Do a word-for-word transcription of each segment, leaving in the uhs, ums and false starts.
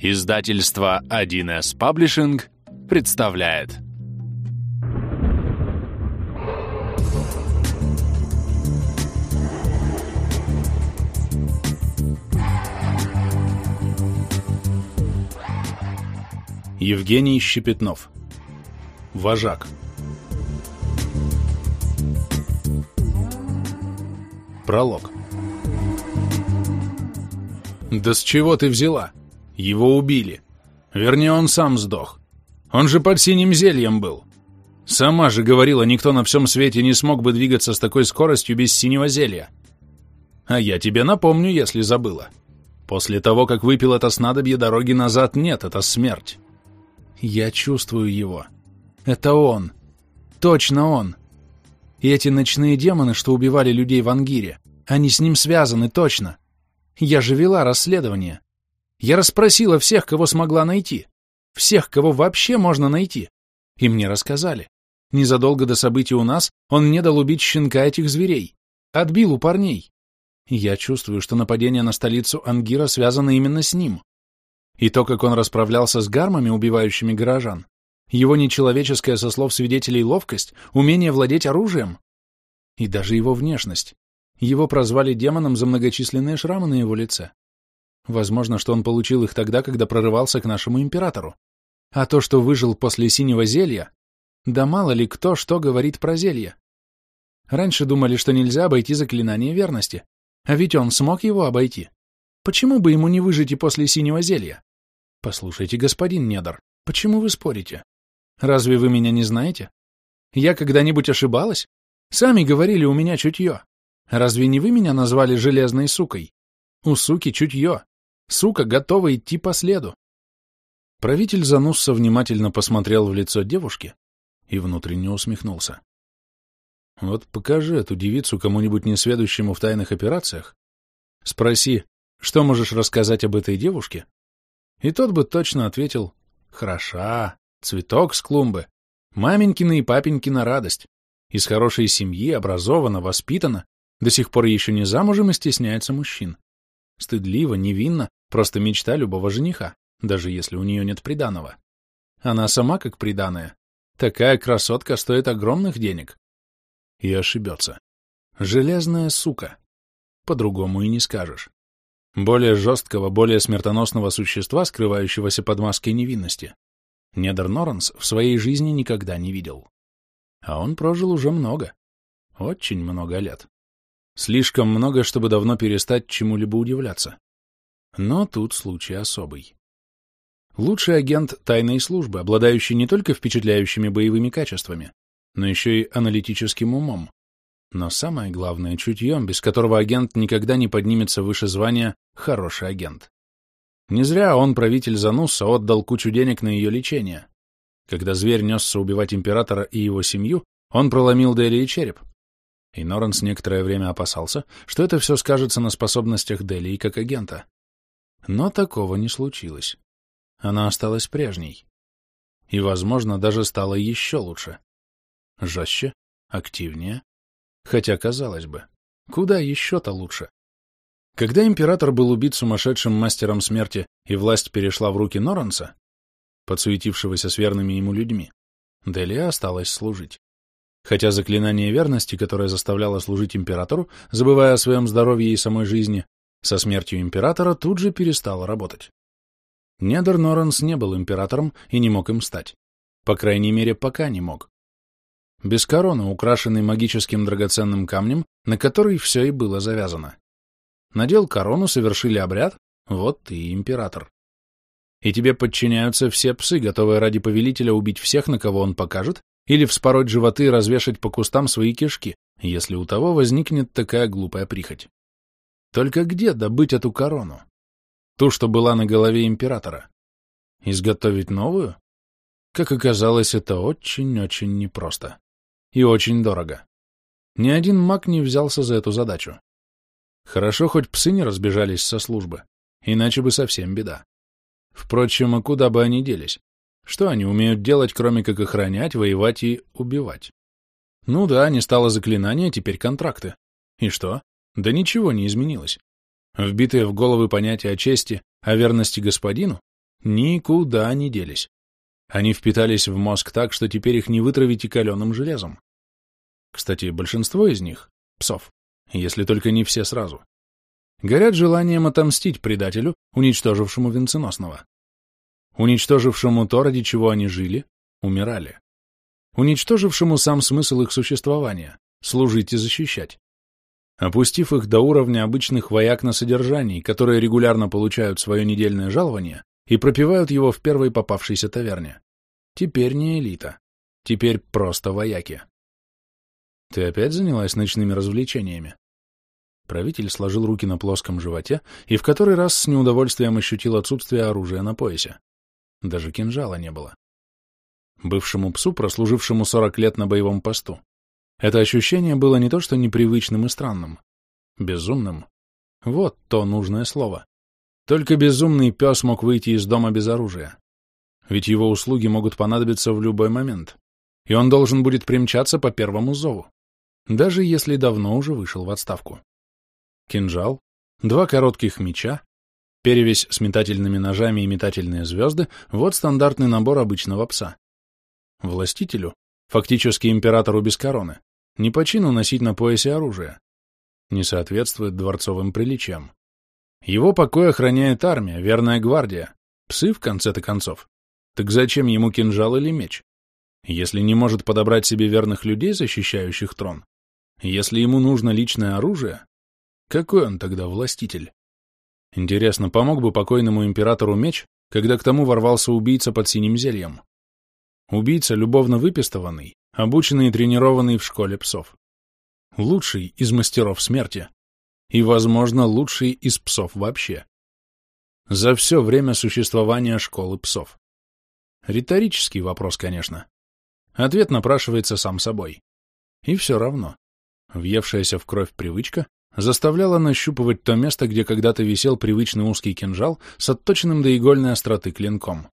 Издательство один эс Publishing представляет. Евгений Щепетнов. Вожак. Пролог. «Да с чего ты взяла? Его убили. Вернее, он сам сдох. Он же под синим зельем был. Сама же говорила, никто на всем свете не смог бы двигаться с такой скоростью без синего зелья. А я тебе напомню, если забыла. После того, как выпил это снадобье, дороги назад нет, это смерть. Я чувствую его. Это он. Точно он. И эти ночные демоны, что убивали людей в Ангире, они с ним связаны, точно. Я же вела расследование. Я расспросила всех, кого смогла найти. Всех, кого вообще можно найти. И мне рассказали. Незадолго до событий у нас он не дал убить щенка этих зверей. Отбил у парней. Я чувствую, что нападение на столицу Ангира связано именно с ним. И то, как он расправлялся с гармами, убивающими горожан, его нечеловеческая, со слов свидетелей, ловкость, умение владеть оружием, и даже его внешность. Его прозвали демоном за многочисленные шрамы на его лице. Возможно, что он получил их тогда, когда прорывался к нашему императору. А то, что выжил после синего зелья, да мало ли кто что говорит про зелье. Раньше думали, что нельзя обойти заклинание верности, а ведь он смог его обойти. Почему бы ему не выжить и после синего зелья? Послушайте, господин Недор, почему вы спорите? Разве вы меня не знаете? Я когда-нибудь ошибалась? Сами говорили, у меня чутье. Разве не вы меня назвали железной сукой? У суки чутье. Сука готова идти по следу. Правитель Занусса внимательно посмотрел в лицо девушки и внутренне усмехнулся. Вот покажи эту девицу кому-нибудь несведущему в тайных операциях, спроси, что можешь рассказать об этой девушке, и тот бы точно ответил: хороша, цветок с клумбы, маменькина и папенькина радость, из хорошей семьи, образована, воспитана, до сих пор еще не замужем и стесняется мужчин. Стыдливо, невинно, просто мечта любого жениха, даже если у нее нет приданого. Она сама как приданое. Такая красотка стоит огромных денег. И ошибется. Железная сука. По-другому и не скажешь. Более жесткого, более смертоносного существа, скрывающегося под маской невинности, Недор Норанс в своей жизни никогда не видел. А он прожил уже много. Очень много лет. Слишком много, чтобы давно перестать чему-либо удивляться. Но тут случай особый. Лучший агент тайной службы, обладающий не только впечатляющими боевыми качествами, но еще и аналитическим умом. Но самое главное — чутьем, без которого агент никогда не поднимется выше звания «хороший агент». Не зря он, правитель Занусса, отдал кучу денег на ее лечение. Когда зверь несся убивать императора и его семью, он проломил Делии череп. И Норанс некоторое время опасался, что это все скажется на способностях Делии как агента. Но такого не случилось. Она осталась прежней. И, возможно, даже стала еще лучше. Жестче, активнее. Хотя, казалось бы, куда еще-то лучше? Когда император был убит сумасшедшим мастером смерти и власть перешла в руки Норанса, подсуетившегося с верными ему людьми, Делия осталась служить. Хотя заклинание верности, которое заставляло служить императору, забывая о своем здоровье и самой жизни, со смертью императора тут же перестало работать. Недор Норанс не был императором и не мог им стать. По крайней мере, пока не мог. Без короны, украшенной магическим драгоценным камнем, на который все и было завязано. Надел корону, совершили обряд, вот ты и император. И тебе подчиняются все псы, готовые ради повелителя убить всех, на кого он покажет, или вспороть животы и развешать по кустам свои кишки, если у того возникнет такая глупая прихоть. Только где добыть эту корону? Ту, что была на голове императора. Изготовить новую? Как оказалось, это очень-очень непросто. И очень дорого. Ни один маг не взялся за эту задачу. Хорошо, хоть псы не разбежались со службы, иначе бы совсем беда. Впрочем, а куда бы они делись? Что они умеют делать, кроме как охранять, воевать и убивать? Ну да, не стало заклинания, теперь контракты. И что? Да ничего не изменилось. Вбитые в головы понятия о чести, о верности господину, никуда не делись. Они впитались в мозг так, что теперь их не вытравить и каленым железом. Кстати, большинство из них — псов, если только не все сразу, горят желанием отомстить предателю, уничтожившему венценосного. Уничтожившему то, ради чего они жили, умирали. Уничтожившему сам смысл их существования — служить и защищать. Опустив их до уровня обычных вояк на содержании, которые регулярно получают свое недельное жалование и пропивают его в первой попавшейся таверне. Теперь не элита. Теперь просто вояки. Ты опять занялась ночными развлечениями? Правитель сложил руки на плоском животе и в который раз с неудовольствием ощутил отсутствие оружия на поясе. Даже кинжала не было. Бывшему псу, прослужившему сорок лет на боевом посту, это ощущение было не то что непривычным и странным, безумным. Вот то нужное слово. Только безумный пес мог выйти из дома без оружия. Ведь его услуги могут понадобиться в любой момент, и он должен будет примчаться по первому зову, даже если давно уже вышел в отставку. Кинжал, два коротких меча, перевесь с метательными ножами и метательные звезды — вот стандартный набор обычного пса. Властителю, фактически императору без короны, не по чину носить на поясе оружие. Не соответствует дворцовым приличиям. Его покой охраняет армия, верная гвардия. Псы, в конце-то концов. Так зачем ему кинжал или меч? Если не может подобрать себе верных людей, защищающих трон, если ему нужно личное оружие, какой он тогда властитель? Интересно, помог бы покойному императору меч, когда к тому ворвался убийца под синим зельем? Убийца, любовно выпистованный, обученный и тренированный в школе псов. Лучший из мастеров смерти. И, возможно, лучший из псов вообще. За все время существования школы псов. Риторический вопрос, конечно. Ответ напрашивается сам собой. И все равно. Въевшаяся в кровь привычка заставляла нащупывать то место, где когда-то висел привычный узкий кинжал с отточенным до игольной остроты клинком.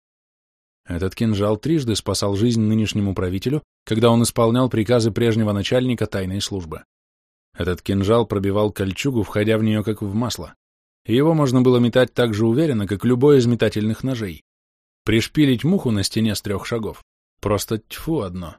Этот кинжал трижды спасал жизнь нынешнему правителю, когда он исполнял приказы прежнего начальника тайной службы. Этот кинжал пробивал кольчугу, входя в нее как в масло, и его можно было метать так же уверенно, как любой из метательных ножей. Пришпилить муху на стене с трех шагов — просто тьфу одно.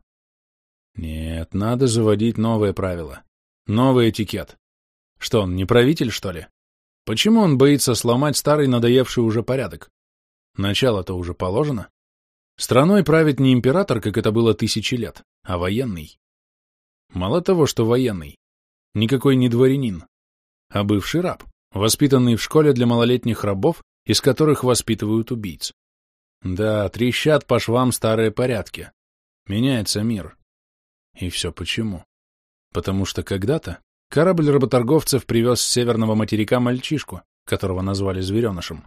Нет, надо заводить новые правила, новый этикет. Что он, не правитель, что ли? Почему он боится сломать старый надоевший уже порядок? Начало-то уже положено. Страной правит не император, как это было тысячи лет, а военный. Мало того, что военный, никакой не дворянин, а бывший раб, воспитанный в школе для малолетних рабов, из которых воспитывают убийц. Да, трещат по швам старые порядки. Меняется мир. И все почему? Потому что когда-то корабль работорговцев привез с северного материка мальчишку, которого назвали зверенышем.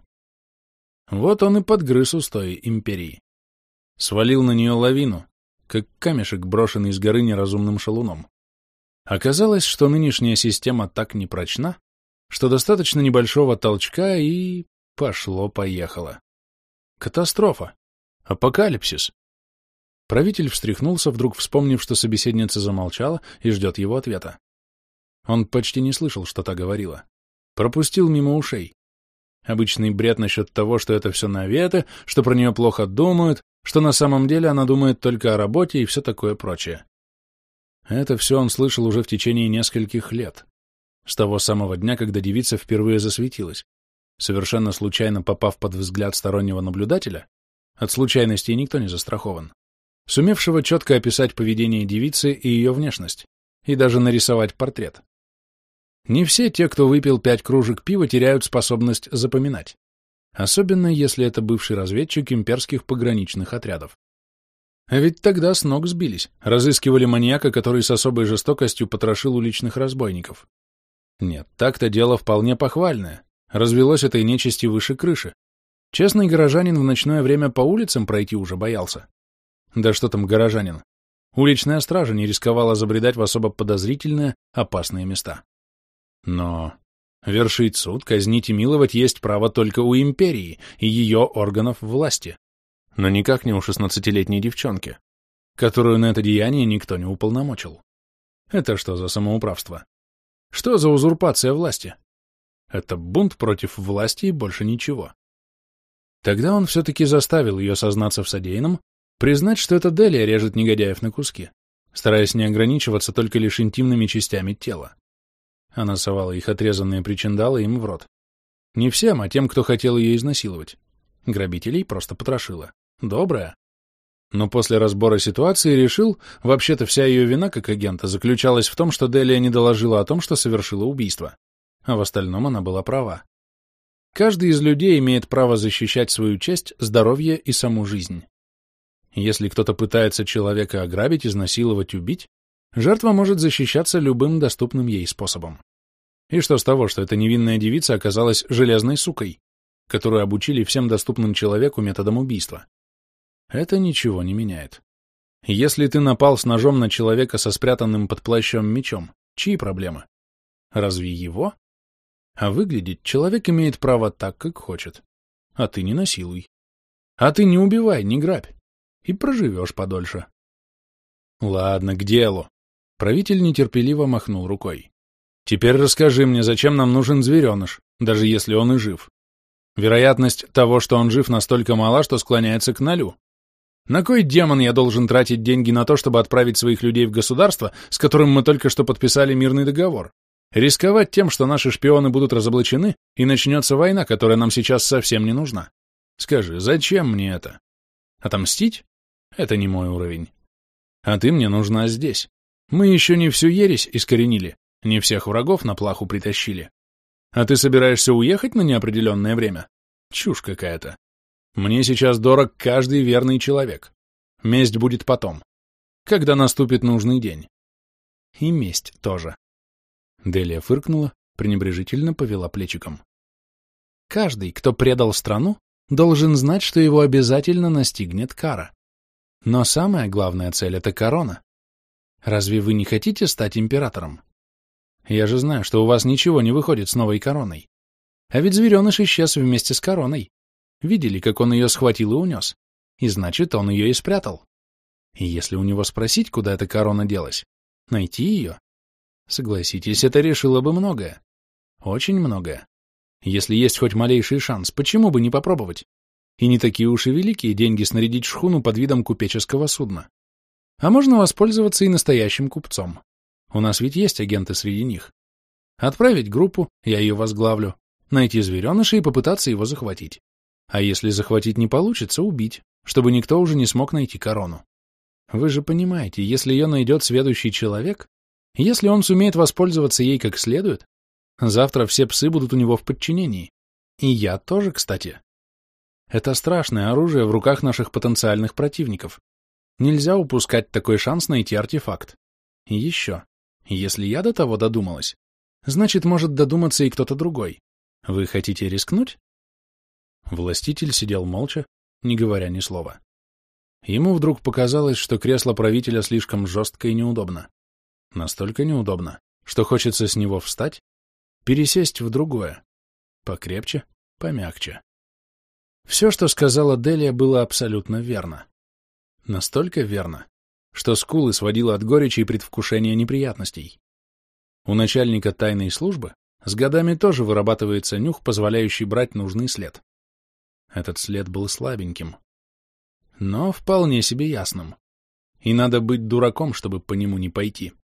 Вот он и подгрыз устои империи. Свалил на нее лавину, как камешек, брошенный с горы неразумным шалуном. Оказалось, что нынешняя система так непрочна, что достаточно небольшого толчка и... пошло-поехало. Катастрофа. Апокалипсис. Правитель встряхнулся, вдруг вспомнив, что собеседница замолчала и ждет его ответа. Он почти не слышал, что та говорила. Пропустил мимо ушей. Обычный бред насчет того, что это все наветы, что про нее плохо думают, что на самом деле она думает только о работе и все такое прочее. Это все он слышал уже в течение нескольких лет. С того самого дня, когда девица впервые засветилась. Совершенно случайно попав под взгляд стороннего наблюдателя, от случайностей никто не застрахован, сумевшего четко описать поведение девицы и ее внешность, и даже нарисовать портрет. Не все те, кто выпил пять кружек пива, теряют способность запоминать, особенно если это бывший разведчик имперских пограничных отрядов. А ведь тогда с ног сбились, разыскивали маньяка, который с особой жестокостью потрошил уличных разбойников. Нет, так-то дело вполне похвальное, развелось этой нечисти выше крыши. Честный горожанин в ночное время по улицам пройти уже боялся. Да что там горожанин? Уличная стража не рисковала забредать в особо подозрительные, опасные места. Но вершить суд, казнить и миловать есть право только у империи и ее органов власти, но никак не у шестнадцатилетней девчонки, которую на это деяние никто не уполномочил. Это что за самоуправство? Что за узурпация власти? Это бунт против власти и больше ничего. Тогда он все-таки заставил ее сознаться в содеянном, признать, что это Делия режет негодяев на куски, стараясь не ограничиваться только лишь интимными частями тела. Она совала их отрезанные причиндалы им в рот. Не всем, а тем, кто хотел ее изнасиловать. Грабителей просто потрошила. Добрая. Но после разбора ситуации решил, вообще-то вся ее вина как агента заключалась в том, что Делия не доложила о том, что совершила убийство. А в остальном она была права. Каждый из людей имеет право защищать свою честь, здоровье и саму жизнь. Если кто-то пытается человека ограбить, изнасиловать, убить, жертва может защищаться любым доступным ей способом. И что с того, что эта невинная девица оказалась железной сукой, которую обучили всем доступным человеку методам убийства? Это ничего не меняет. Если ты напал с ножом на человека со спрятанным под плащом мечом, чьи проблемы? Разве его? А выглядеть человек имеет право так, как хочет. А ты не насилуй. А ты не убивай, не грабь. И проживешь подольше. Ладно, к делу. Правитель нетерпеливо махнул рукой. Теперь расскажи мне, зачем нам нужен звереныш, даже если он и жив. Вероятность того, что он жив, настолько мала, что склоняется к нулю. На кой демон я должен тратить деньги на то, чтобы отправить своих людей в государство, с которым мы только что подписали мирный договор? Рисковать тем, что наши шпионы будут разоблачены, и начнется война, которая нам сейчас совсем не нужна. Скажи, зачем мне это? Отомстить? Это не мой уровень. А ты мне нужна здесь. Мы еще не всю ересь искоренили, не всех врагов на плаху притащили. А ты собираешься уехать на неопределенное время? Чушь какая-то. Мне сейчас дорог каждый верный человек. Месть будет потом, когда наступит нужный день. И месть тоже. Делия фыркнула, пренебрежительно повела плечиком. Каждый, кто предал страну, должен знать, что его обязательно настигнет кара. Но самая главная цель — это корона. Разве вы не хотите стать императором? Я же знаю, что у вас ничего не выходит с новой короной. А ведь звереныш исчез вместе с короной. Видели, как он ее схватил и унес? И значит, он ее и спрятал. И если у него спросить, куда эта корона делась, найти ее? Согласитесь, это решило бы многое. Очень многое. Если есть хоть малейший шанс, почему бы не попробовать? И не такие уж и великие деньги снарядить шхуну под видом купеческого судна. А можно воспользоваться и настоящим купцом. У нас ведь есть агенты среди них. Отправить группу, я ее возглавлю, найти звереныша и попытаться его захватить. А если захватить не получится, убить, чтобы никто уже не смог найти корону. Вы же понимаете, если ее найдет сведущий человек, если он сумеет воспользоваться ей как следует, завтра все псы будут у него в подчинении. И я тоже, кстати. Это страшное оружие в руках наших потенциальных противников. Нельзя упускать такой шанс найти артефакт. И еще, если я до того додумалась, значит, может додуматься и кто-то другой. Вы хотите рискнуть? Властитель сидел молча, не говоря ни слова. Ему вдруг показалось, что кресло правителя слишком жестко и неудобно. Настолько неудобно, что хочется с него встать, пересесть в другое, покрепче, помягче. Все, что сказала Делия, было абсолютно верно. Настолько верно, что скулы сводило от горечи и предвкушения неприятностей. У начальника тайной службы с годами тоже вырабатывается нюх, позволяющий брать нужный след. Этот след был слабеньким, но вполне себе ясным. И надо быть дураком, чтобы по нему не пойти.